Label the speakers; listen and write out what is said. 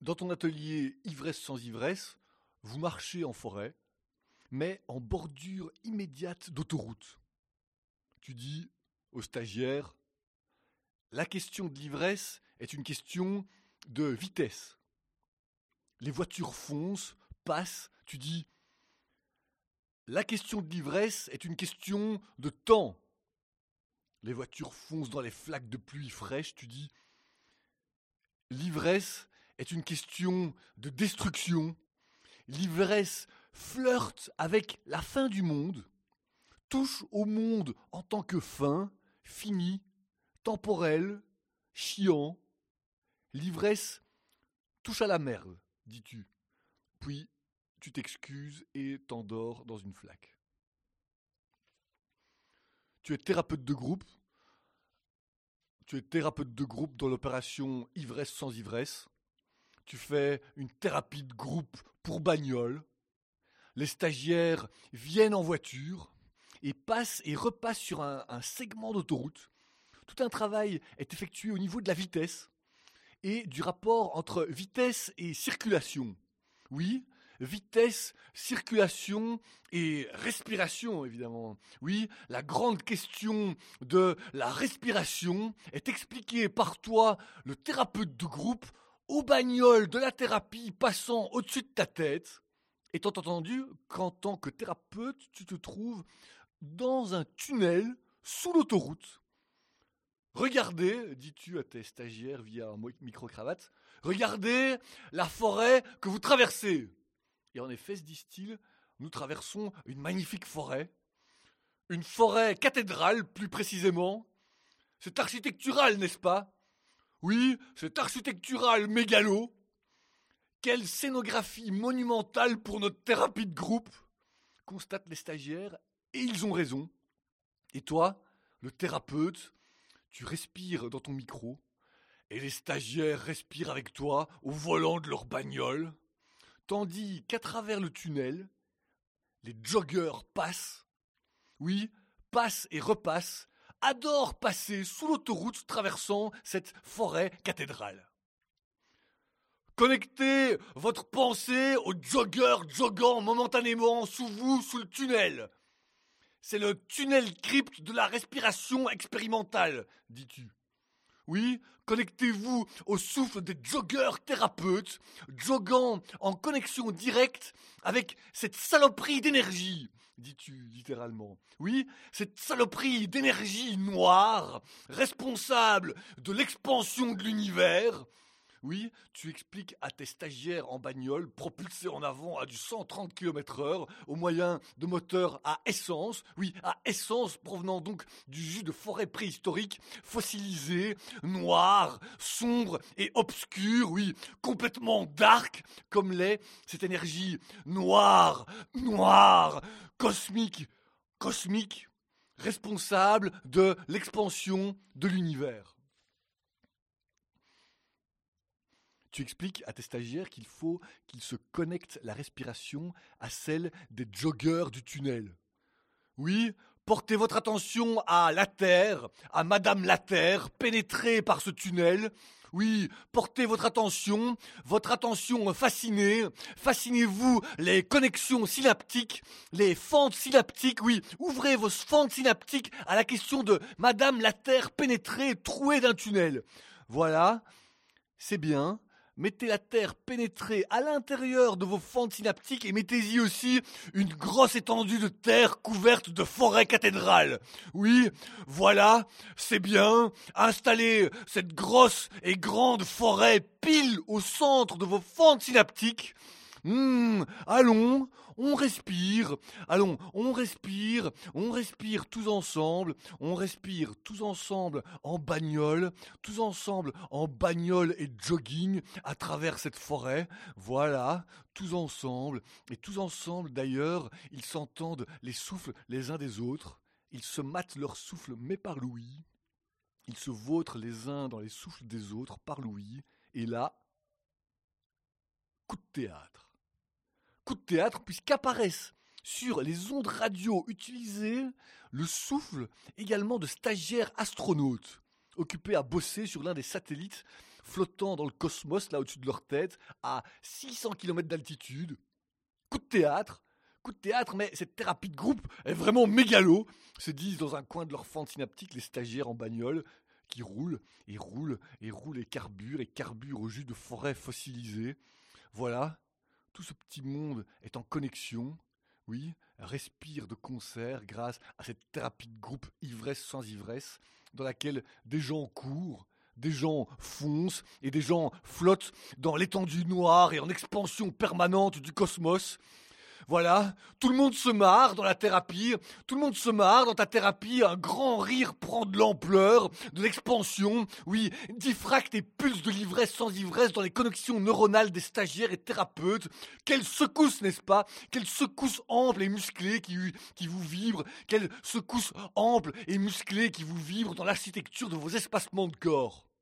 Speaker 1: Dans ton atelier Ivresse sans ivresse, vous marchez en forêt, mais en bordure immédiate d'autoroute. Tu dis au stagiaire, la question de l'ivresse est une question de vitesse. Les voitures foncent, passent, tu dis, la question de l'ivresse est une question de temps. Les voitures foncent dans les flaques de pluie fraîche, tu dis, l'ivresse est une question de destruction. L'ivresse flirte avec la fin du monde, touche au monde en tant que fin, fini, temporel, chiant. L'ivresse touche à la merde, dis-tu. Puis tu t'excuses et t'endors dans une flaque. Tu es thérapeute de groupe. Tu es thérapeute de groupe dans l'opération Ivresse sans ivresse. Tu fais une thérapie de groupe pour bagnole. Les stagiaires viennent en voiture et passent et repassent sur un segment d'autoroute. Tout un travail est effectué au niveau de la vitesse et du rapport entre vitesse et circulation. Oui, vitesse, circulation et respiration, évidemment. Oui, la grande question de la respiration est expliquée par toi, le thérapeute de groupe, aux bagnoles de la thérapie passant au-dessus de ta tête. Étant entendu qu'en tant que thérapeute, tu te trouves dans un tunnel sous l'autoroute. Regardez, dis-tu à tes stagiaires via un micro-cravate, regardez la forêt que vous traversez. Et en effet, se disent-ils, nous traversons une magnifique forêt, une forêt cathédrale plus précisément. C'est architectural, n'est-ce pas ? Oui, c'est architectural mégalo. Quelle scénographie monumentale pour notre thérapie de groupe, constatent les stagiaires, et ils ont raison. Et toi, le thérapeute, tu respires dans ton micro, et les stagiaires respirent avec toi au volant de leur bagnole, tandis qu'à travers le tunnel, les joggeurs passent, oui, passent et repassent, adorent passer sous l'autoroute traversant cette forêt cathédrale. Connectez votre pensée aux joggeurs joguant momentanément sous vous, sous le tunnel. C'est le tunnel crypte de la respiration expérimentale, dis-tu. Oui, connectez-vous au souffle des joggeurs thérapeutes, joguant en connexion directe avec cette saloperie d'énergie, dis-tu littéralement. Oui, cette saloperie d'énergie noire, responsable de l'expansion de l'univers. Oui, tu expliques à tes stagiaires en bagnole, propulsés en avant à du 130 km/h, au moyen de moteurs à essence, oui, à essence provenant donc du jus de forêt préhistorique, fossilisé, noir, sombre et obscur, oui, complètement dark, comme l'est cette énergie noire, cosmique, responsable de l'expansion de l'univers. Tu expliques à tes stagiaires qu'il faut qu'ils se connectent la respiration à celle des joggeurs du tunnel. Oui, portez votre attention à la Terre, à Madame la Terre, pénétrée par ce tunnel. Oui, portez votre attention fascinée. Fascinez-vous les connexions synaptiques, les fentes synaptiques. Oui, ouvrez vos fentes synaptiques à la question de Madame la Terre pénétrée, trouée d'un tunnel. Voilà, c'est bien. Mettez la terre pénétrée à l'intérieur de vos fentes synaptiques et mettez-y aussi une grosse étendue de terre couverte de forêt cathédrale. Oui, voilà, c'est bien. Installez cette grosse et grande forêt pile au centre de vos fentes synaptiques. Allons, on respire tous ensemble, en bagnole, et jogging à travers cette forêt, voilà, tous ensemble d'ailleurs, ils s'entendent les souffles les uns des autres, ils se matent leur souffle mais par l'ouïe, ils se vautrent les uns dans les souffles des autres par l'ouïe, et là, coup de théâtre puisqu'apparaissent sur les ondes radio utilisées le souffle également de stagiaires astronautes. occupés à bosser sur l'un des satellites flottant dans le cosmos, là au-dessus de leur tête, à 600 km d'altitude. Coup de théâtre, mais cette thérapie de groupe est vraiment mégalo, se disent dans un coin de leur fente synaptique les stagiaires en bagnole qui roulent et roulent et roulent et carburent au jus de forêts fossilisées. Voilà, tout ce petit monde est en connexion, oui, respire de concert grâce à cette thérapie de groupe ivresse sans ivresse, dans laquelle des gens courent, des gens foncent et des gens flottent dans l'étendue noire et en expansion permanente du cosmos. Voilà, tout le monde se marre dans la thérapie, tout le monde se marre dans ta thérapie, un grand rire prend de l'ampleur, de l'expansion, oui, diffracte et pulse de l'ivresse sans ivresse dans les connexions neuronales des stagiaires et thérapeutes. Quelle secousse, n'est-ce pas? Quelle secousse ample et musclée qui vous vibre, quelle secousse ample et musclée qui vous vibre dans l'architecture de vos espacements de corps.